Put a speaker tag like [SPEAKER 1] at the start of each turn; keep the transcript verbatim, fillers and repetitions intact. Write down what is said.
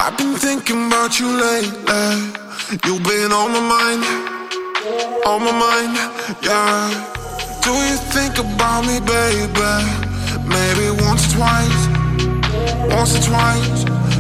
[SPEAKER 1] I've been thinking about you lately. You've been on my mind, on my mind, yeah. Do you think about me, baby? Maybe once or twice, once or twice.